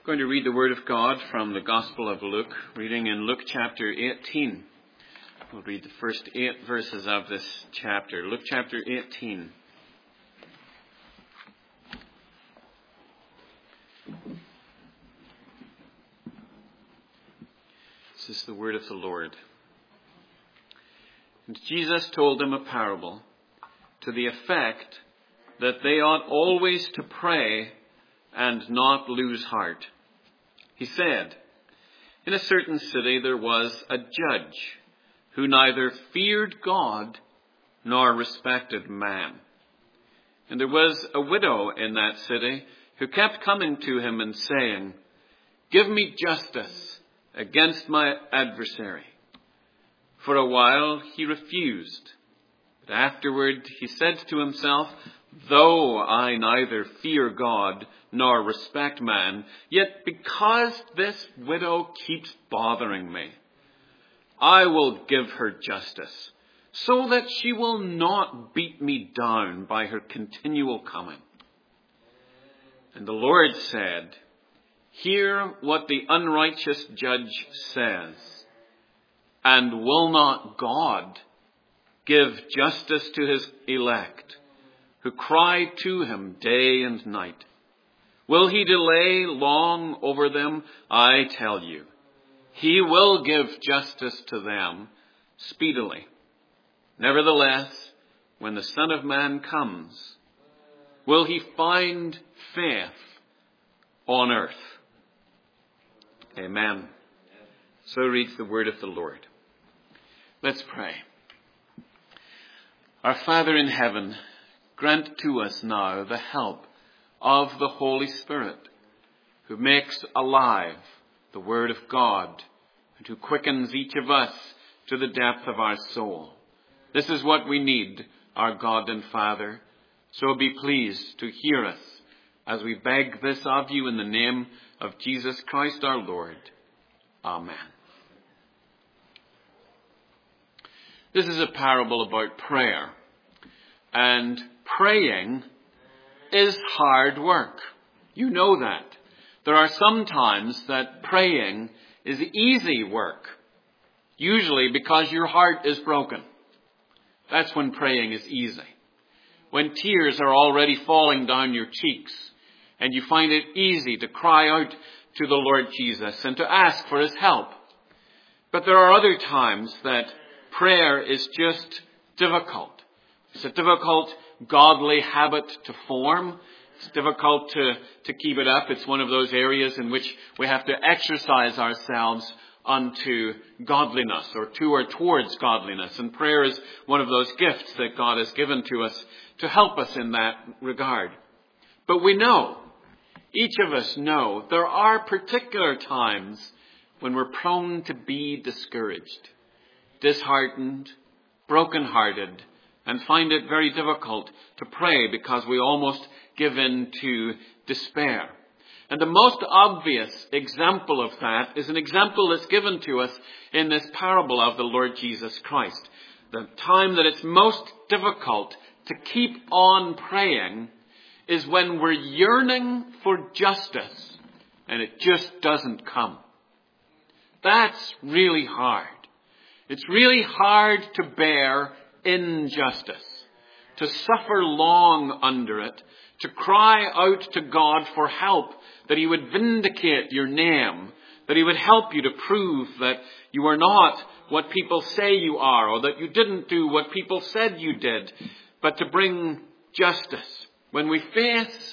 I'm going to read the Word of God from the Gospel of Luke, reading in Luke chapter 18. We'll read the first 8 verses of this chapter. Luke chapter 18. This is the word of the Lord. And Jesus told them a parable to the effect that they ought always to pray and not lose heart. He said, in a certain city there was a judge who neither feared God nor respected man. And there was a widow in that city who kept coming to him and saying, give me justice against my adversary. For a while he refused, but afterward he said to himself, though I neither fear God nor respect man, yet because this widow keeps bothering me, I will give her justice, so that she will not beat me down by her continual coming. And the Lord said, hear what the unrighteous judge says, and will not God give justice to his elect, who cry to him day and night? Will he delay long over them? I tell you, he will give justice to them speedily. Nevertheless, when the Son of Man comes, will he find faith on earth? Amen. So reads the word of the Lord. Let's pray. Our Father in heaven, grant to us now the help of the Holy Spirit, who makes alive the Word of God and who quickens each of us to the depth of our soul. This is what we need, our God and Father. So be pleased to hear us as we beg this of you in the name of Jesus Christ our Lord. Amen. This is a parable about prayer. And praying is hard work. You know that. There are some times that praying is easy work. Usually because your heart is broken. That's when praying is easy. When tears are already falling down your cheeks and you find it easy to cry out to the Lord Jesus and to ask for his help. But there are other times that prayer is just difficult. It's a difficult godly habit to form. It's difficult to keep it up. It's one of those areas in which we have to exercise ourselves unto godliness or to or towards godliness. And prayer is one of those gifts that God has given to us to help us in that regard. But we know, each of us know, there are particular times when we're prone to be discouraged, disheartened, brokenhearted, and find it very difficult to pray because we almost give in to despair. And the most obvious example of that is an example that's given to us in this parable of the Lord Jesus Christ. The time that it's most difficult to keep on praying is when we're yearning for justice and it just doesn't come. That's really hard. It's really hard to bear injustice, to suffer long under it, to cry out to God for help, that he would vindicate your name, that he would help you to prove that you are not what people say you are, or that you didn't do what people said you did, but to bring justice. When we face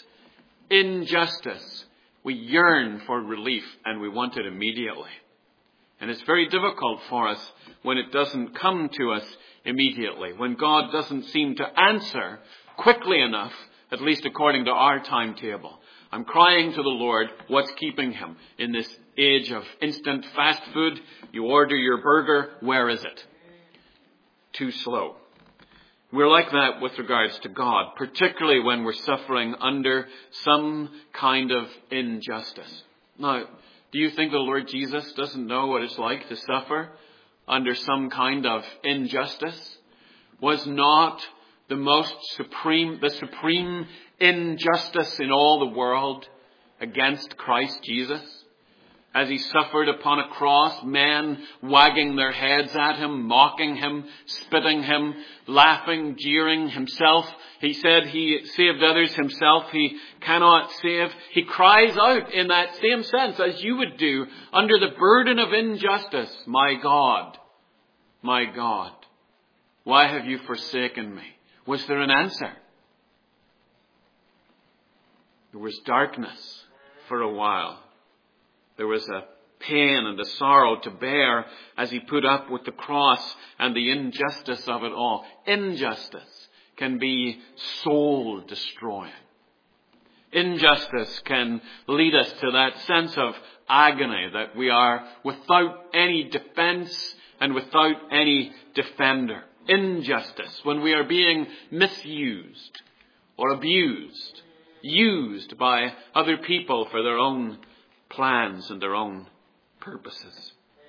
injustice, we yearn for relief and we want it immediately. And it's very difficult for us when it doesn't come to us immediately, when God doesn't seem to answer quickly enough, at least according to our timetable. I'm crying to the Lord, what's keeping him? In this age of instant fast food, you order your burger, where is it? Too slow. We're like that with regards to God, particularly when we're suffering under some kind of injustice. Now, do you think the Lord Jesus doesn't know what it's like to suffer under some kind of injustice? Was not the supreme injustice in all the world against Christ Jesus? As he suffered upon a cross, men wagging their heads at him, mocking him, spitting him, laughing, jeering himself. He said he saved others, himself he cannot save. He cries out in that same sense as you would do under the burden of injustice, my God, why have you forsaken me? Was there an answer? There was darkness for a while. There was a pain and a sorrow to bear as he put up with the cross and the injustice of it all. Injustice can be soul destroying. Injustice can lead us to that sense of agony that we are without any defense and without any defender. Injustice, when we are being misused or abused, used by other people for their own plans and their own purposes.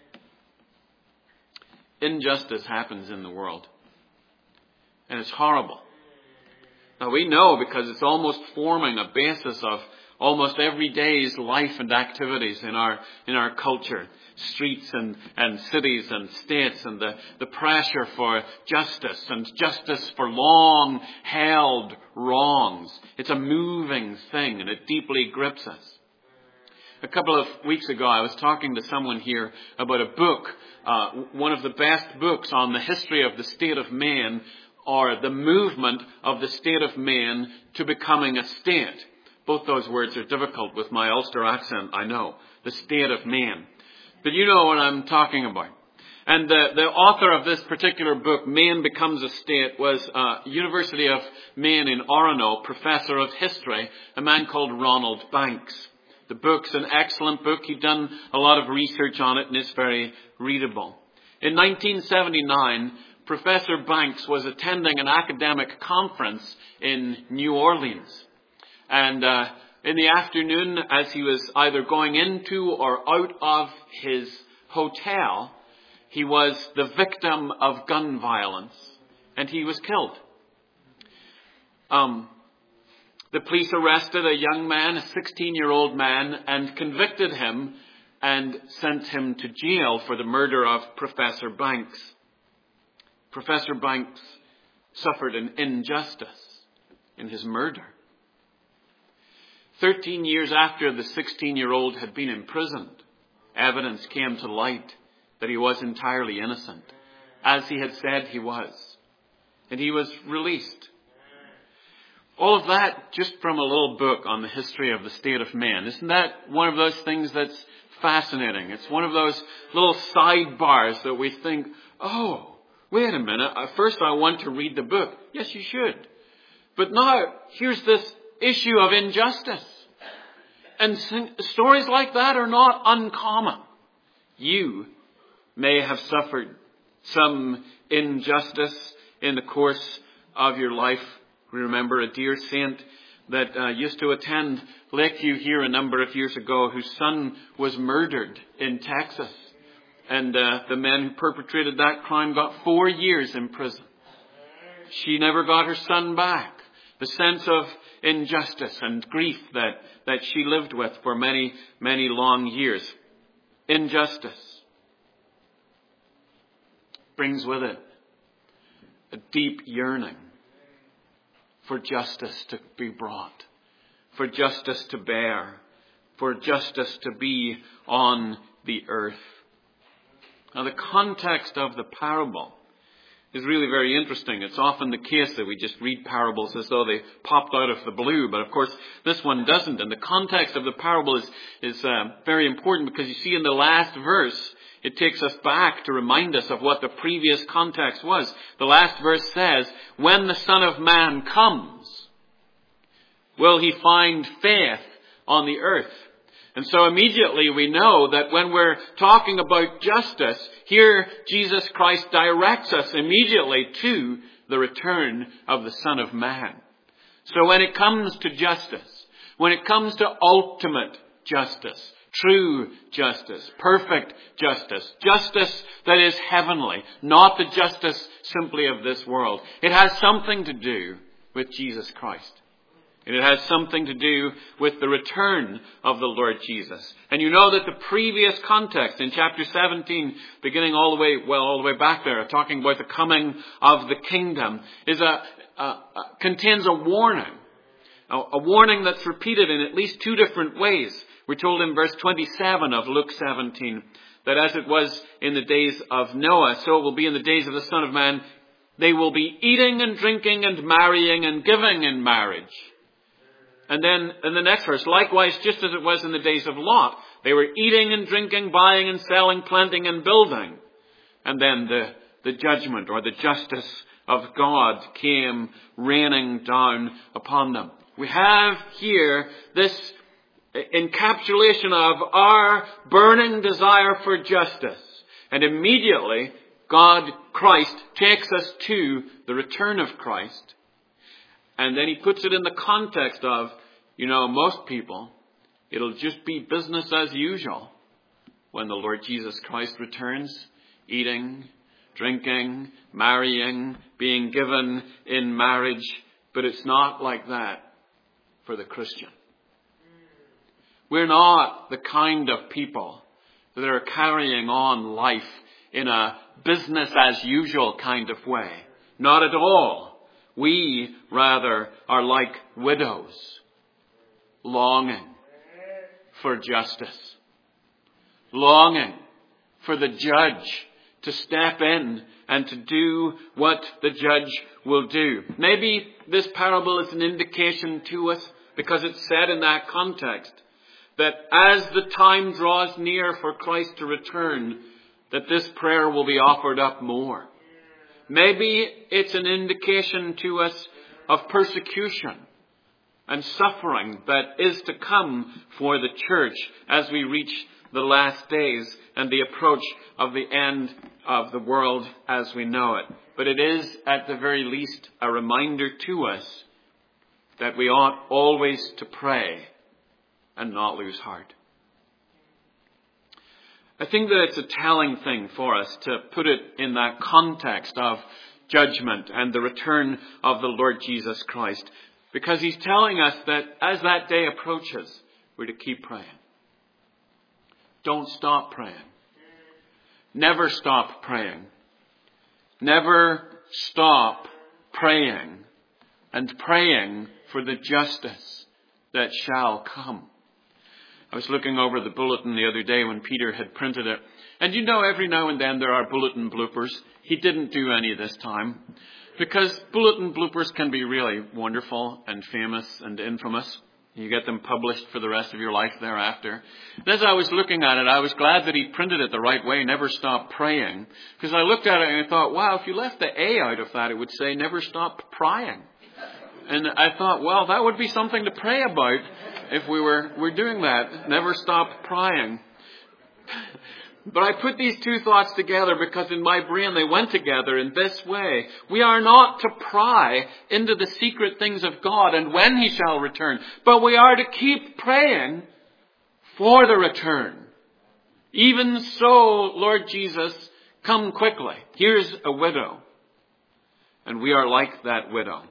Injustice happens in the world. And it's horrible. Now we know because it's almost forming a basis of almost every day's life and activities in our culture. Streets and cities and states, and the pressure for justice and justice for long held wrongs. It's a moving thing and it deeply grips us. A couple of weeks ago, I was talking to someone here about a book, one of the best books on the history of the state of Maine, or the movement of the state of Maine to becoming a state. Both those words are difficult with my Ulster accent, I know. The state of Maine. But you know what I'm talking about. And the author of this particular book, Maine Becomes a State, was University of Maine in Orono, professor of history, a man called Ronald Banks. The book's an excellent book. He'd done a lot of research on it and it's very readable. In 1979, Professor Banks was attending an academic conference in New Orleans. And in the afternoon, as he was either going into or out of his hotel, he was the victim of gun violence and he was killed. The police arrested a young man, a 16-year-old man, and convicted him and sent him to jail for the murder of Professor Banks. Professor Banks suffered an injustice in his murder. 13 years after the 16-year-old had been imprisoned, evidence came to light that he was entirely innocent, as he had said he was. And he was released. All of that just from a little book on the history of the state of Maine. Isn't that one of those things that's fascinating? It's one of those little sidebars that we think, oh, wait a minute, first I want to read the book. Yes, you should. But now, here's this issue of injustice. And stories like that are not uncommon. You may have suffered some injustice in the course of your life. We remember a dear saint that used to attend Lakeview here a number of years ago, whose son was murdered in Texas. And the men who perpetrated that crime got 4 years in prison. She never got her son back. The sense of injustice and grief that she lived with for many, many long years. Injustice brings with it a deep yearning for justice to be brought, for justice to bear, for justice to be on the earth. Now, the context of the parable is really very interesting. It's often the case that we just read parables as though they popped out of the blue, but of course this one doesn't. And the context of the parable is very important, because you see in the last verse, it takes us back to remind us of what the previous context was. The last verse says, when the Son of Man comes, will he find faith on the earth? And so immediately we know that when we're talking about justice, here Jesus Christ directs us immediately to the return of the Son of Man. So when it comes to justice, when it comes to ultimate justice, true justice, perfect justice, justice that is heavenly, not the justice simply of this world, it has something to do with Jesus Christ. And it has something to do with the return of the Lord Jesus. And you know that the previous context in chapter 17, beginning all the way back there, talking about the coming of the kingdom, contains a warning. A warning that's repeated in at least two different ways. We're told in verse 27 of Luke 17 that as it was in the days of Noah, so it will be in the days of the Son of Man. They will be eating and drinking and marrying and giving in marriage. And then in the next verse, likewise, just as it was in the days of Lot, they were eating and drinking, buying and selling, planting and building. And then the judgment or the justice of God came raining down upon them. We have here this encapsulation of our burning desire for justice. And immediately, Christ takes us to the return of Christ. And then he puts it in the context of, most people, it'll just be business as usual when the Lord Jesus Christ returns, eating, drinking, marrying, being given in marriage. But it's not like that for the Christian. We're not the kind of people that are carrying on life in a business as usual kind of way. Not at all. We, rather, are like widows, longing for justice, longing for the judge to step in and to do what the judge will do. Maybe this parable is an indication to us, because it's said in that context, that as the time draws near for Christ to return, that this prayer will be offered up more. Maybe it's an indication to us of persecution and suffering that is to come for the church as we reach the last days and the approach of the end of the world as we know it. But it is, at the very least, a reminder to us that we ought always to pray and not lose heart. I think that it's a telling thing for us to put it in that context of judgment and the return of the Lord Jesus Christ, because he's telling us that as that day approaches, we're to keep praying. Don't stop praying. Never stop praying. Never stop praying and praying for the justice that shall come. I was looking over the bulletin the other day when Peter had printed it. And every now and then there are bulletin bloopers. He didn't do any this time, because bulletin bloopers can be really wonderful and famous and infamous. You get them published for the rest of your life thereafter. And as I was looking at it, I was glad that he printed it the right way, never stop praying. Because I looked at it and I thought, wow, if you left the A out of that, it would say never stop prying. And I thought, well, that would be something to pray about if we were doing that. Never stop prying. But I put these two thoughts together because in my brain they went together in this way. We are not to pry into the secret things of God and when he shall return, but we are to keep praying for the return. Even so, Lord Jesus, come quickly. Here's a widow, and we are like that widow,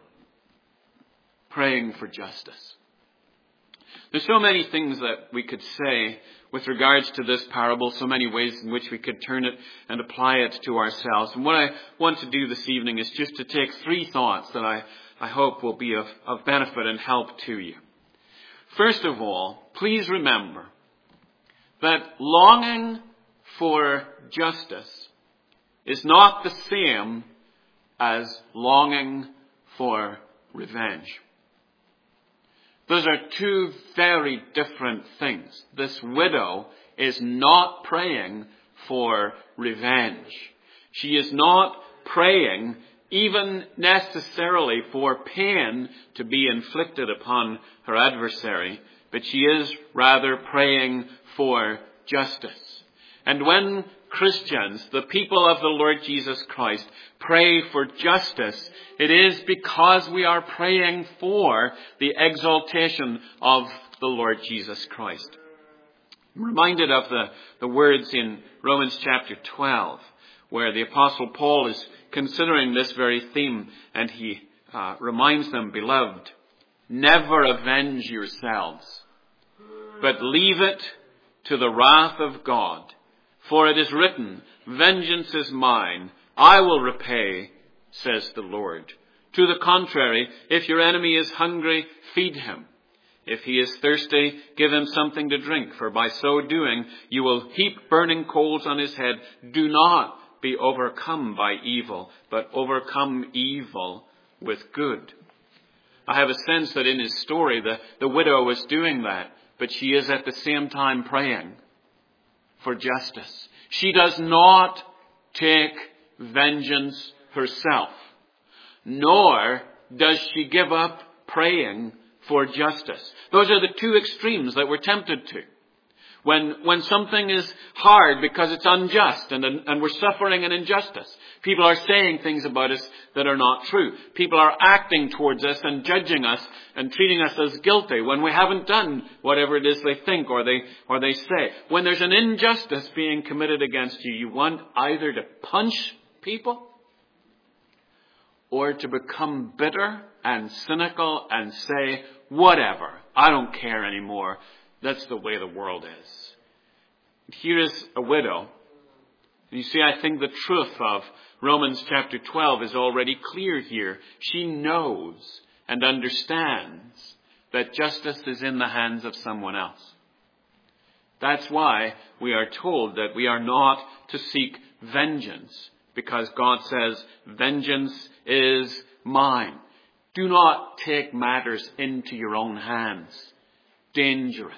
praying for justice. There's so many things that we could say with regards to this parable, so many ways in which we could turn it and apply it to ourselves. And what I want to do this evening is just to take three thoughts that I hope will be of benefit and help to you. First of all, please remember that longing for justice is not the same as longing for revenge. Those are two very different things. This widow is not praying for revenge. She is not praying even necessarily for pain to be inflicted upon her adversary, but she is rather praying for justice. And when Christians, the people of the Lord Jesus Christ, pray for justice, it is because we are praying for the exaltation of the Lord Jesus Christ. I'm reminded of the words in Romans chapter 12, where the Apostle Paul is considering this very theme, and he reminds them, beloved, Never avenge yourselves, but leave it to the wrath of God. For it is written, vengeance is mine, I will repay, says the Lord. To the contrary, if your enemy is hungry, feed him. If he is thirsty, give him something to drink, for by so doing you will heap burning coals on his head. Do not be overcome by evil, but overcome evil with good. I have a sense that in his story, the widow was doing that, but she is at the same time praying for justice. She does not take vengeance herself, nor does she give up praying for justice. Those are the two extremes that we're tempted to. When something is hard because it's unjust and we're suffering an injustice. People are saying things about us that are not true. People are acting towards us and judging us and treating us as guilty when we haven't done whatever it is they think or they say. When there's an injustice being committed against you, you want either to punch people or to become bitter and cynical and say, whatever, I don't care anymore. That's the way the world is. Here is a widow. And you see, I think the truth of Romans chapter 12 is already clear here. She knows and understands that justice is in the hands of someone else. That's why we are told that we are not to seek vengeance, because God says, vengeance is mine. Do not take matters into your own hands. Dangerous.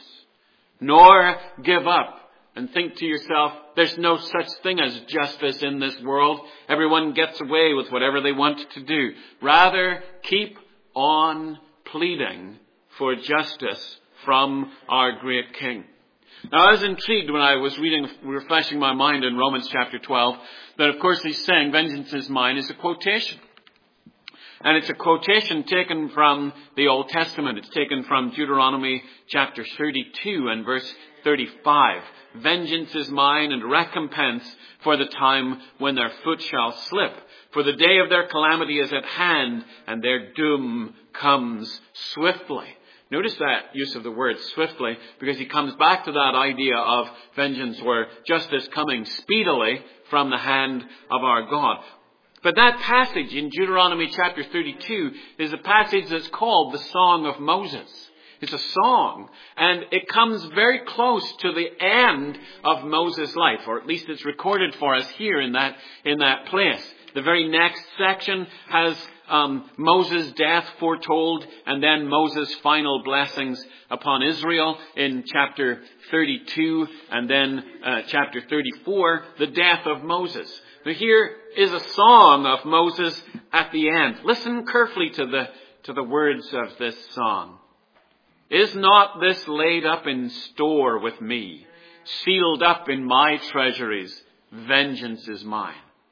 Nor give up and think to yourself, there's no such thing as justice in this world. Everyone gets away with whatever they want to do. Rather, keep on pleading for justice from our great King. Now, I was intrigued when I was refreshing my mind in Romans chapter 12, that of course he's saying, vengeance is mine, is a quotation. And it's a quotation taken from the Old Testament. It's taken from Deuteronomy chapter 32 and verse 35. Vengeance is mine and recompense for the time when their foot shall slip. For the day of their calamity is at hand and their doom comes swiftly. Notice that use of the word swiftly, because he comes back to that idea of vengeance or justice coming speedily from the hand of our God. But that passage in Deuteronomy chapter 32 is a passage that's called the Song of Moses. It's a song, and it comes very close to the end of Moses' life, or at least it's recorded for us here in that place. The very next section has Moses' death foretold, and then Moses' final blessings upon Israel in chapter 32, and then chapter 34, the death of Moses. Now here is a song of Moses at the end. Listen carefully to the words of this song. Is not this laid up in store with me, sealed up in my treasuries? Vengeance is mine.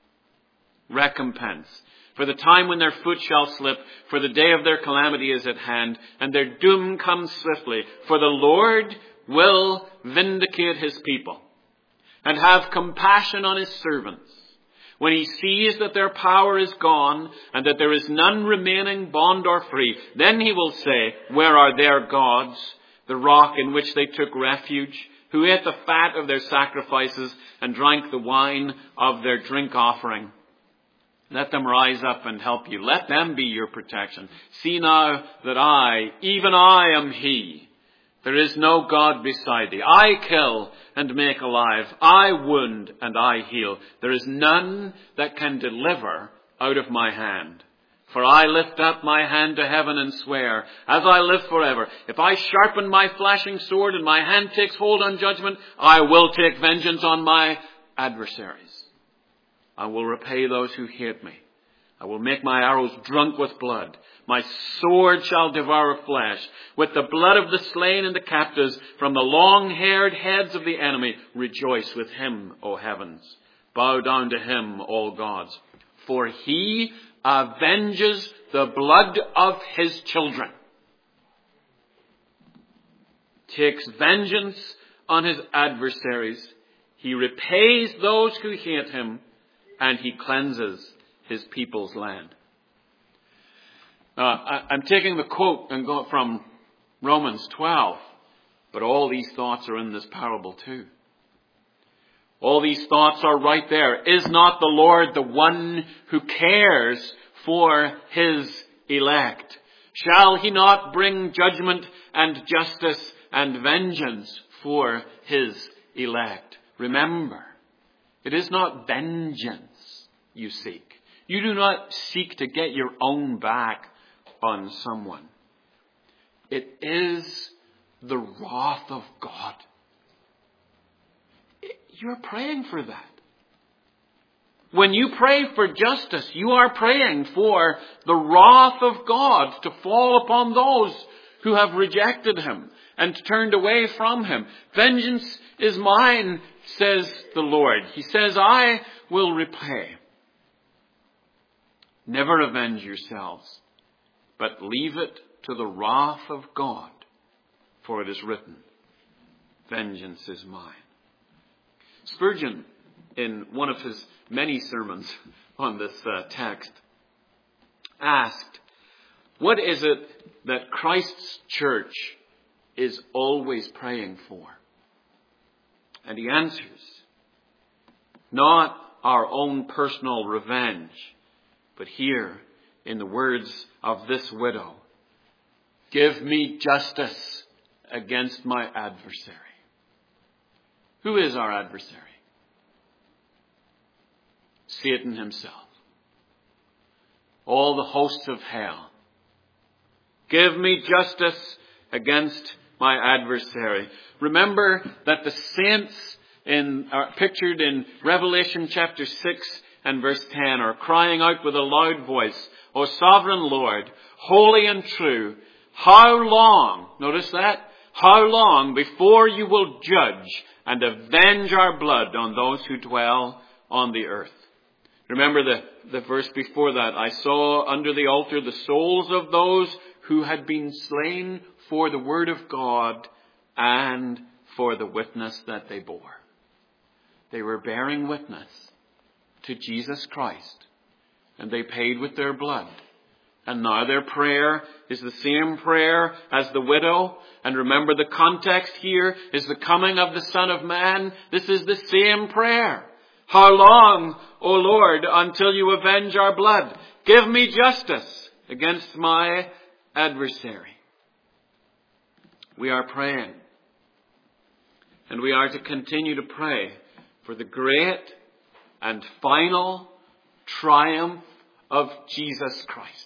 Recompense. For the time when their foot shall slip, for the day of their calamity is at hand, and their doom comes swiftly. For the Lord will vindicate his people, and have compassion on his servants. When he sees that their power is gone, and that there is none remaining bond or free, then he will say, where are their gods, the rock in which they took refuge, who ate the fat of their sacrifices, and drank the wine of their drink offering? Let them rise up and help you. Let them be your protection. See now that I, even I am he. There is no God beside thee. I kill and make alive. I wound and I heal. There is none that can deliver out of my hand. For I lift up my hand to heaven and swear, as I live forever, if I sharpen my flashing sword and my hand takes hold on judgment, I will take vengeance on my adversaries. I will repay those who hate me. I will make my arrows drunk with blood. My sword shall devour flesh. With the blood of the slain and the captives, from the long-haired heads of the enemy, rejoice with him, O heavens. Bow down to him, all gods. For he avenges the blood of his children. Takes vengeance on his adversaries. He repays those who hate him, and he cleanses his people's land. I'm taking the quote and go from Romans 12, but all these thoughts are in this parable too. All these thoughts are right there. Is not the Lord the one who cares for his elect? Shall he not bring judgment and justice and vengeance for his elect? Remember, it is not vengeance you seek. You do not seek to get your own back on someone. It is the wrath of God. You're praying for that. When you pray for justice, you are praying for the wrath of God to fall upon those who have rejected him and turned away from him. Vengeance is mine, says the Lord. He says, I will repay. Never avenge yourselves, but leave it to the wrath of God, for it is written, vengeance is mine. Spurgeon, in one of his many sermons on this text, asked, what is it that Christ's church is always praying for? And he answers, not our own personal revenge, but here in the words of this widow, give me justice against my adversary. Who is our adversary? Satan himself. All the hosts of hell. Give me justice against my adversary. Remember that the saints are pictured in Revelation chapter 6 and verse 10 are crying out with a loud voice, O sovereign Lord, holy and true, how long, notice that, how long before you will judge and avenge our blood on those who dwell on the earth? Remember the verse before that. I saw under the altar the souls of those who had been slain for the word of God and for the witness that they bore. They were bearing witness to Jesus Christ, and they paid with their blood. And now their prayer is the same prayer as the widow. And remember, the context here is the coming of the Son of Man. This is the same prayer. How long, O Lord, until you avenge our blood? Give me justice against my adversary. We are praying. And we are to continue to pray for the great and final triumph of Jesus Christ.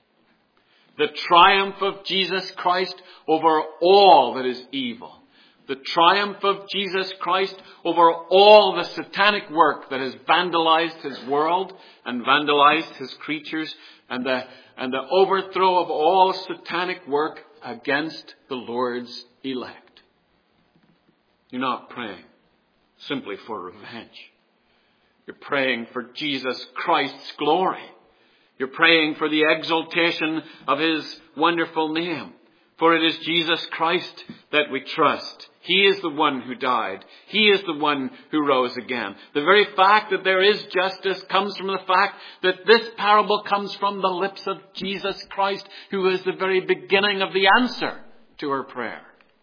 The triumph of Jesus Christ over all that is evil. The triumph of Jesus Christ over all the satanic work that has vandalized his world and vandalized his creatures, and the overthrow of all satanic work against the Lord's elect. You're not praying simply for revenge. You're praying for Jesus Christ's glory. You're praying for the exaltation of his wonderful name. For it is Jesus Christ that we trust. He is the one who died. He is the one who rose again. The very fact that there is justice comes from the fact that this parable comes from the lips of Jesus Christ, who is the very beginning of the answer to our prayer.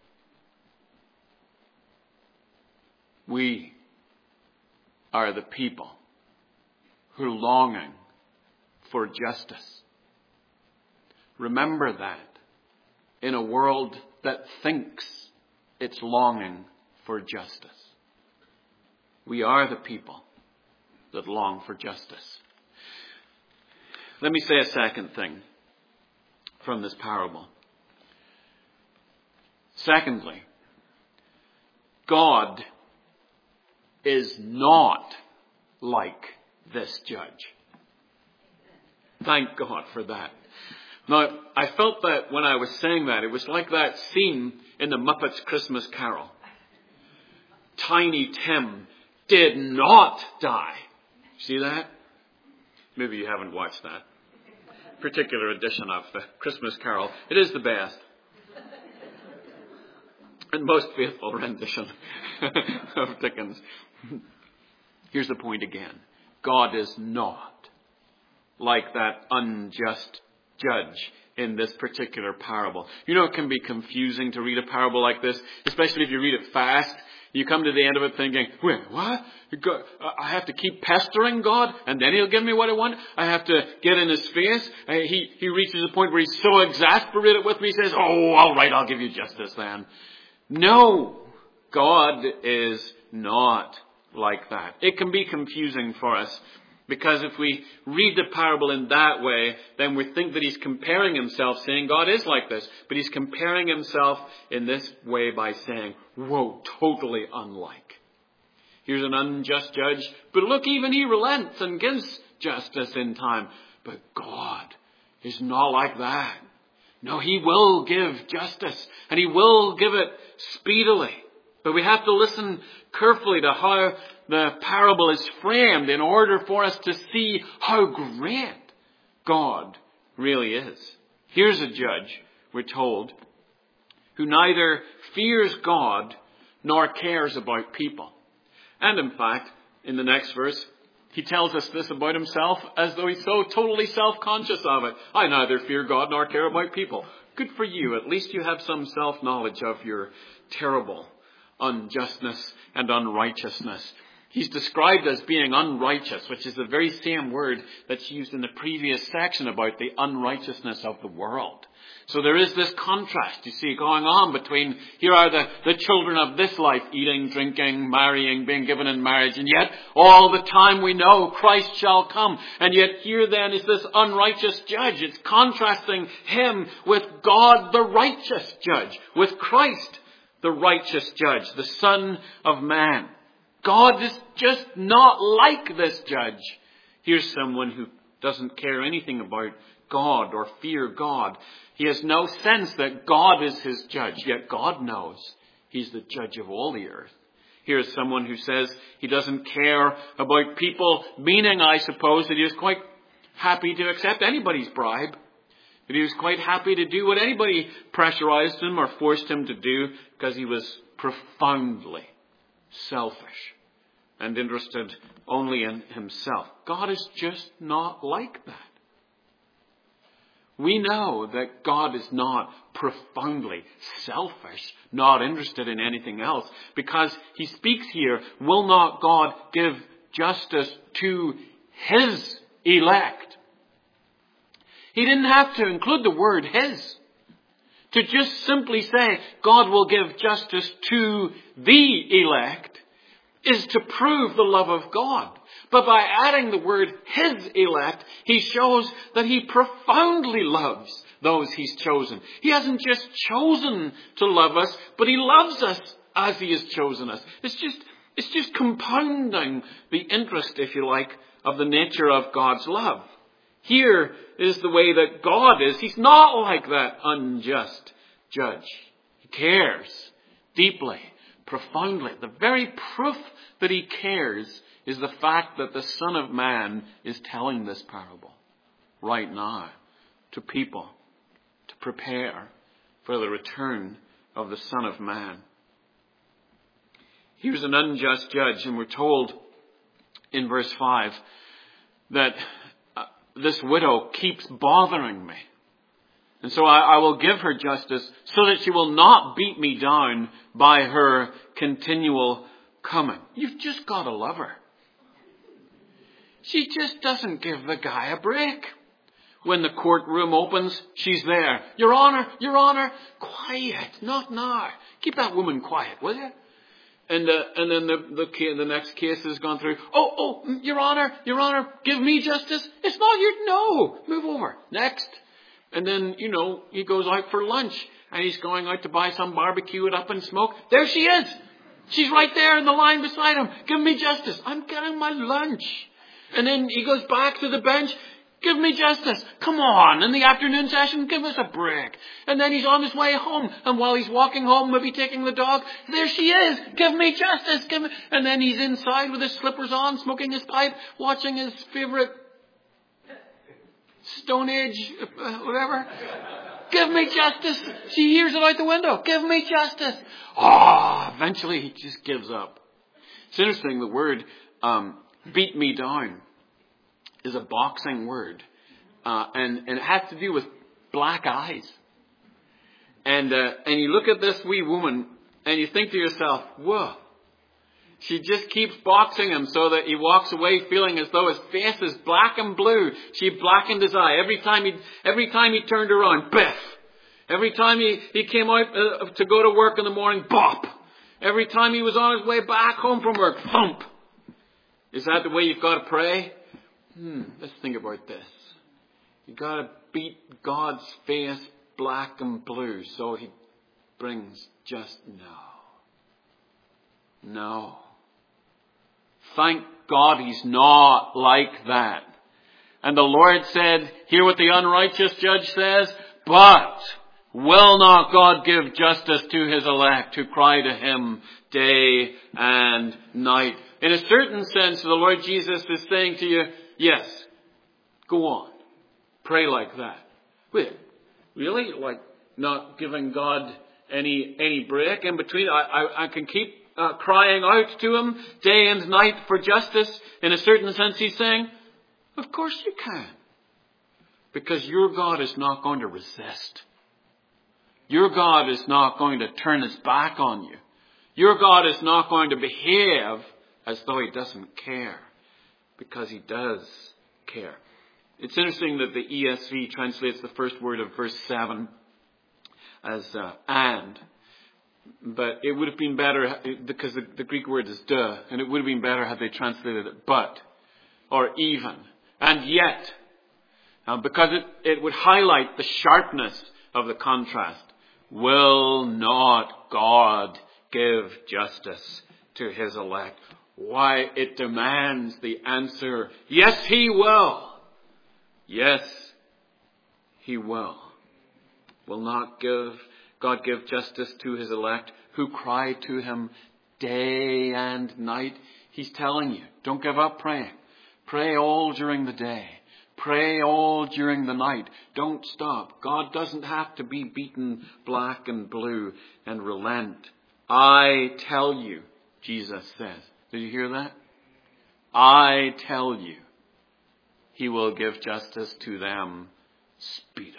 We are the people who are longing for justice. Remember that in a world that thinks it's longing for justice. We are the people that long for justice. Let me say a second thing from this parable. Secondly, God is not like this judge. Thank God for that. Now, I felt that when I was saying that, it was like that scene in the Muppets Christmas Carol. Tiny Tim did not die. See that? Maybe you haven't watched that particular edition of the Christmas Carol. It is the best and most faithful rendition of Dickens. Here's the point again. God is not like that unjust judge in this particular parable. You know, it can be confusing to read a parable like this, especially if you read it fast. You come to the end of it thinking, wait, what? I have to keep pestering God and then he'll give me what I want? I have to get in his face? He reaches a point where he's so exasperated with me, he says, oh, all right, I'll give you justice then. No, God is not like that. It can be confusing for us because if we read the parable in that way, then we think that he's comparing himself, saying God is like this. But he's comparing himself in this way by saying, whoa, totally unlike. Here's an unjust judge, but look, even he relents and gives justice in time. But God is not like that. No, he will give justice, and he will give it speedily. But we have to listen carefully to how the parable is framed in order for us to see how great God really is. Here's a judge, we're told, who neither fears God nor cares about people. And in fact, in the next verse, he tells us this about himself as though he's so totally self-conscious of it. I neither fear God nor care about people. Good for you. At least you have some self-knowledge of your terrible unjustness and unrighteousness. He's described as being unrighteous, which is the very same word that's used in the previous section about the unrighteousness of the world. So there is this contrast, you see, going on between, here are the children of this life, eating, drinking, marrying, being given in marriage, and yet all the time we know Christ shall come. And yet here then is this unrighteous judge. It's contrasting him with God, the righteous judge, with Christ, the righteous judge, the Son of Man. God is just not like this judge. Here's someone who doesn't care anything about God or fear God. He has no sense that God is his judge, yet God knows he's the judge of all the earth. Here's someone who says he doesn't care about people, meaning, I suppose, that he is quite happy to accept anybody's bribe. That he was quite happy to do what anybody pressurized him or forced him to do because he was profoundly selfish and interested only in himself. God is just not like that. We know that God is not profoundly selfish, not interested in anything else, because he speaks here, will not God give justice to his elect? He didn't have to include the word his. To just simply say God will give justice to the elect is to prove the love of God. But by adding the word his elect, he shows that he profoundly loves those he's chosen. He hasn't just chosen to love us, but he loves us as he has chosen us. It's just compounding the interest, if you like, of the nature of God's love. Here is the way that God is. He's not like that unjust judge. He cares deeply, profoundly. The very proof that he cares is the fact that the Son of Man is telling this parable right now to people to prepare for the return of the Son of Man. Here's an unjust judge, and we're told in verse 5 that this widow keeps bothering me. And so I will give her justice so that she will not beat me down by her continual coming. You've just got to love her. She just doesn't give the guy a break. When the courtroom opens, she's there. Your Honor, quiet, not now. Keep that woman quiet, will you? And then the next case has gone through. Oh, Your Honor, give me justice. It's not your, no, move over. Next. And then, he goes out for lunch and he's going out to buy some barbecue it up and smoke. There she is. She's right there in the line beside him. Give me justice. I'm getting my lunch. And then he goes back to the bench. Give me justice. Come on. In the afternoon session, give us a break. And then he's on his way home. And while he's walking home, maybe taking the dog, there she is. Give me justice. And then he's inside with his slippers on, smoking his pipe, watching his favorite Stone Age, whatever. Give me justice. She hears it out the window. Give me justice. Eventually he just gives up. It's interesting, the word beat me down is a boxing word. and it has to do with black eyes. And you look at this wee woman and you think to yourself, whoa. She just keeps boxing him so that he walks away feeling as though his face is black and blue. She blackened his eye. Every time he turned around, biff. Every time he came out to go to work in the morning, bop. Every time he was on his way back home from work, thump. Is that the way you've got to pray? Let's think about this. You've got to beat God's face black and blue so he brings just no. Thank God he's not like that. And the Lord said, hear what the unrighteous judge says, but will not God give justice to his elect who cry to him day and night? In a certain sense, the Lord Jesus is saying to you, yes, go on. Pray like that. Wait, really? Like not giving God any break in between? I can keep crying out to him day and night for justice. In a certain sense, he's saying, of course you can. Because your God is not going to resist. Your God is not going to turn his back on you. Your God is not going to behave as though he doesn't care. Because he does care. It's interesting that the ESV translates the first word of verse 7 as and. But it would have been better, because the Greek word is de, and it would have been better had they translated it but, or even, and yet. Because it would highlight the sharpness of the contrast. Will not God give justice to his elect? Why, it demands the answer, yes, he will. Yes, he will. Will not God give justice to his elect who cry to him day and night? He's telling you, don't give up praying. Pray all during the day. Pray all during the night. Don't stop. God doesn't have to be beaten black and blue and relent. I tell you, Jesus says. Did you hear that? I tell you, he will give justice to them speedily.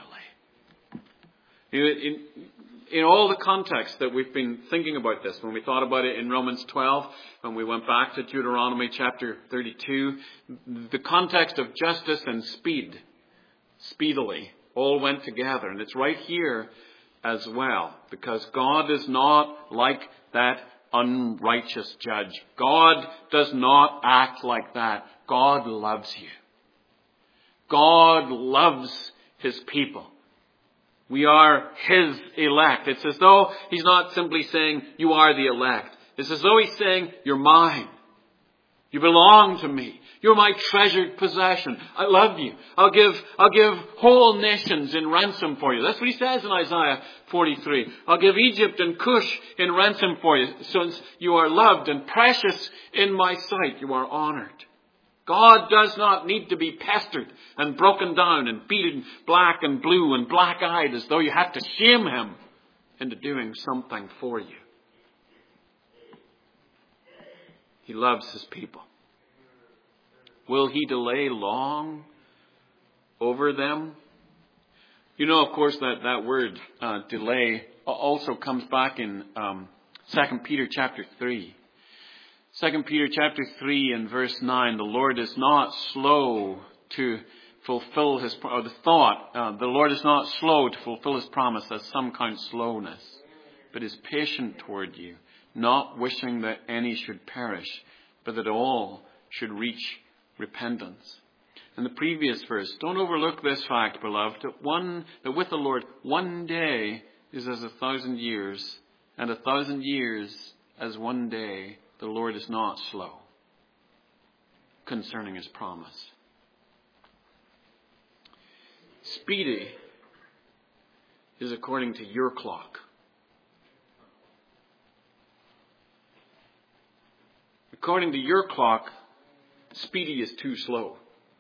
In all the context that we've been thinking about this, when we thought about it in Romans 12, when we went back to Deuteronomy chapter 32, the context of justice and speedily, all went together. And it's right here as well, because God is not like that unrighteous judge. God does not act like that. God loves you. God loves his people. We are his elect. It's as though he's not simply saying, you are the elect. It's as though he's saying, you're mine. You belong to me. You're my treasured possession. I love you. I'll give whole nations in ransom for you. That's what he says in Isaiah 43. I'll give Egypt and Cush in ransom for you. Since you are loved and precious in my sight, you are honored. God does not need to be pestered and broken down and beaten black and blue and black-eyed as though you have to shame him into doing something for you. He loves his people. Will he delay long over them? You know, of course, that word delay also comes back in 2 Peter chapter 3. 2 Peter chapter 3 and verse 9, the Lord is not slow to fulfill his, or the Lord is not slow to fulfill his promise, as some count slowness, but is patient toward you, not wishing that any should perish, but that all should reach repentance. In the previous verse, don't overlook this fact, beloved, that with the Lord, one day is as 1,000 years, and 1,000 years as one day. The Lord is not slow concerning his promise. Speedy is according to your clock. According to your clock, speedy is too slow.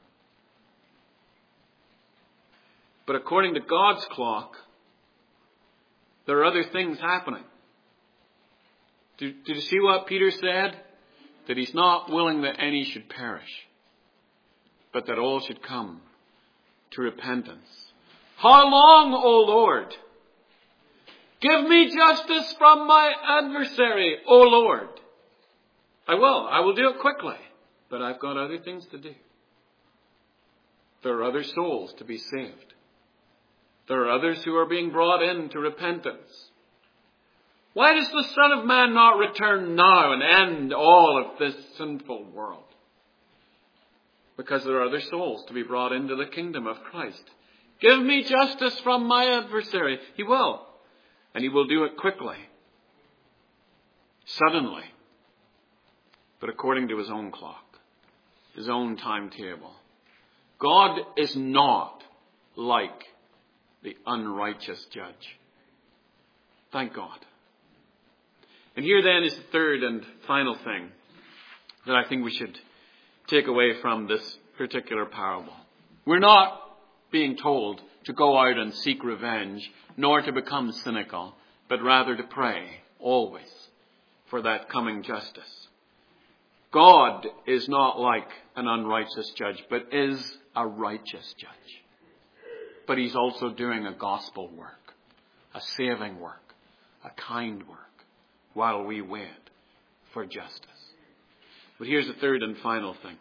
But according to God's clock, there are other things happening. Did you see what Peter said? That he's not willing that any should perish, but that all should come to repentance. How long, O Lord? Give me justice from my adversary, O Lord. I will do it quickly, but I've got other things to do. There are other souls to be saved. There are others who are being brought into repentance. Why does the Son of Man not return now and end all of this sinful world? Because there are other souls to be brought into the kingdom of Christ. Give me justice from my adversary. He will. And he will do it quickly. Suddenly. But according to his own clock. His own timetable. God is not like the unrighteous judge. Thank God. And here then is the third and final thing that I think we should take away from this particular parable. We're not being told to go out and seek revenge, nor to become cynical, but rather to pray always for that coming justice. God is not like an unrighteous judge, but is a righteous judge. But he's also doing a gospel work, a saving work, a kind work, while we wait for justice. But here's the third and final thing.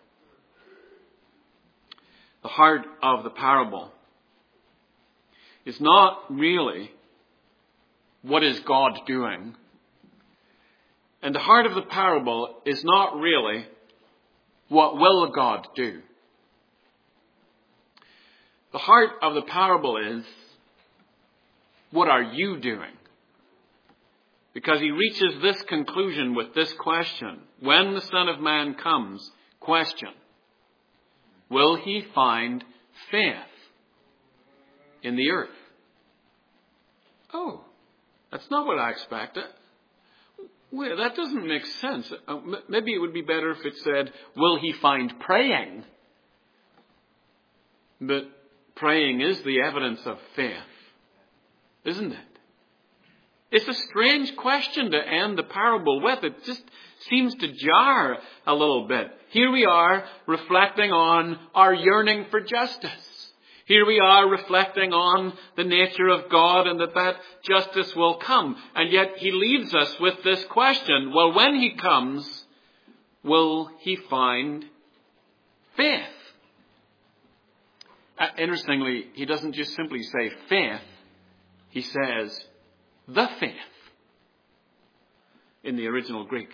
The heart of the parable is not really what is God doing. And the heart of the parable is not really what will God do. The heart of the parable is, what are you doing? Because he reaches this conclusion with this question. When the Son of Man comes, question. Will he find faith in the earth? Oh, that's not what I expected. Well, that doesn't make sense. Maybe it would be better if it said, will he find praying? But praying is the evidence of faith, isn't it? It's a strange question to end the parable with. It just seems to jar a little bit. Here we are reflecting on our yearning for justice. Here we are reflecting on the nature of God and that justice will come. And yet he leaves us with this question. Well, when he comes, will he find faith? Interestingly, he doesn't just simply say faith. He says the faith in the original Greek.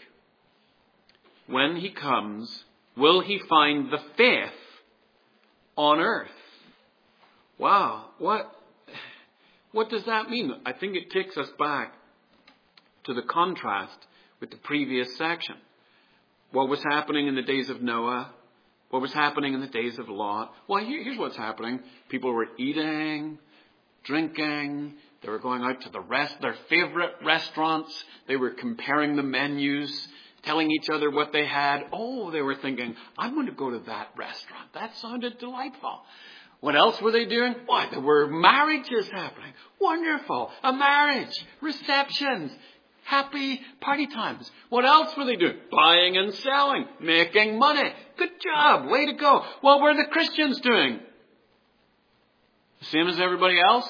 When he comes, will he find the faith on earth? Wow, what does that mean? I think it takes us back to the contrast with the previous section. What was happening in the days of Noah? What was happening in the days of Lot? Well, here's what's happening. People were eating, drinking. They were going out to their favorite restaurants. They were comparing the menus, telling each other what they had. Oh, they were thinking, I'm going to go to that restaurant. That sounded delightful. What else were they doing? Why, there were marriages happening. Wonderful. A marriage, receptions, happy party times. What else were they doing? Buying and selling, making money. Good job. Way to go. What were the Christians doing? The same as everybody else?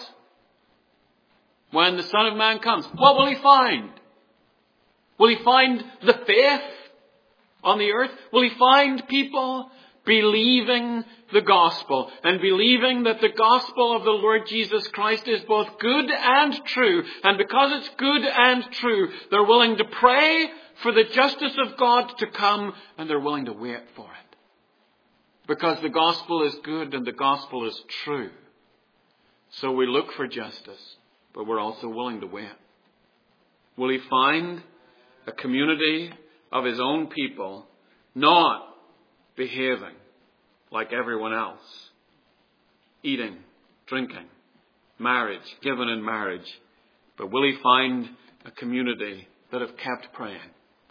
When the Son of Man comes, what will he find? Will he find the faith on the earth? Will he find people believing the gospel and believing that the gospel of the Lord Jesus Christ is both good and true? And because it's good and true, they're willing to pray for the justice of God to come, and they're willing to wait for it. Because the gospel is good and the gospel is true. So we look for justice, but we're also willing to wait. Will he find a community of his own people not behaving like everyone else? Eating, drinking, marriage, given in marriage. But will he find a community that have kept praying?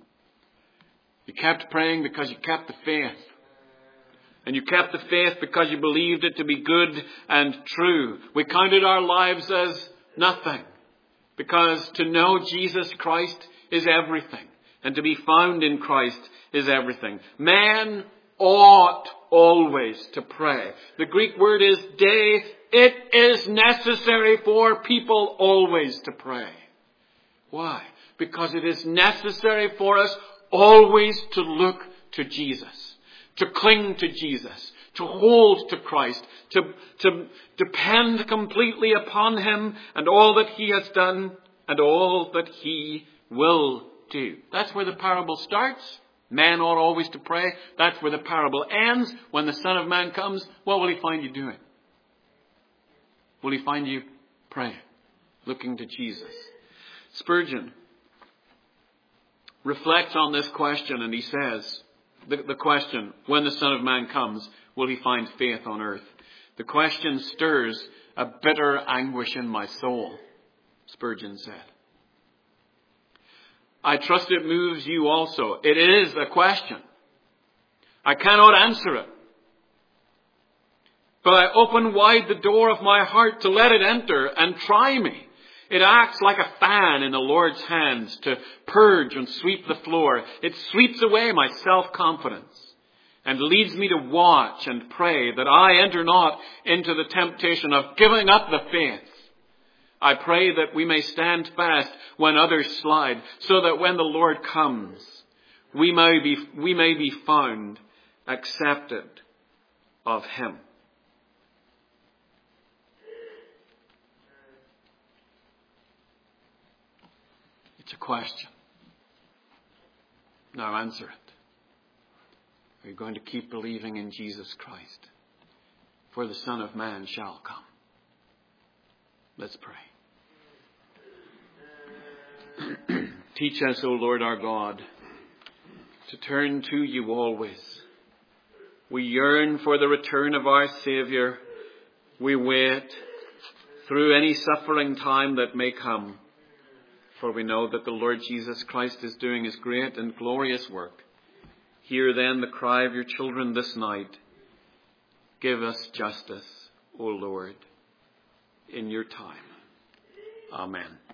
You kept praying because you kept the faith. And you kept the faith because you believed it to be good and true. We counted our lives as nothing. Because to know Jesus Christ is everything. And to be found in Christ is everything. Man ought always to pray. The Greek word is day. It is necessary for people always to pray. Why? Because it is necessary for us always to look to Jesus, to cling to Jesus, to hold to Christ, to depend completely upon Him and all that He has done and all that He will do. That's where the parable starts. Men ought always to pray. That's where the parable ends. When the Son of Man comes, what will He find you doing? Will He find you praying, looking to Jesus? Spurgeon reflects on this question, and he says, the question, when the Son of Man comes, will He find faith on earth? The question stirs a bitter anguish in my soul, Spurgeon said. I trust it moves you also. It is a question. I cannot answer it. But I open wide the door of my heart to let it enter and try me. It acts like a fan in the Lord's hands to purge and sweep the floor. It sweeps away my self-confidence and leads me to watch and pray that I enter not into the temptation of giving up the faith. I pray that we may stand fast when others slide, so that when the Lord comes, we may be found accepted of Him. It's a question. Now answer it. Are you going to keep believing in Jesus Christ? For the Son of Man shall come. Let's pray. Teach us, O Lord our God, to turn to you always. We yearn for the return of our Saviour. We wait through any suffering time that may come. For we know that the Lord Jesus Christ is doing His great and glorious work. Hear then the cry of your children this night. Give us justice, O Lord, in your time. Amen.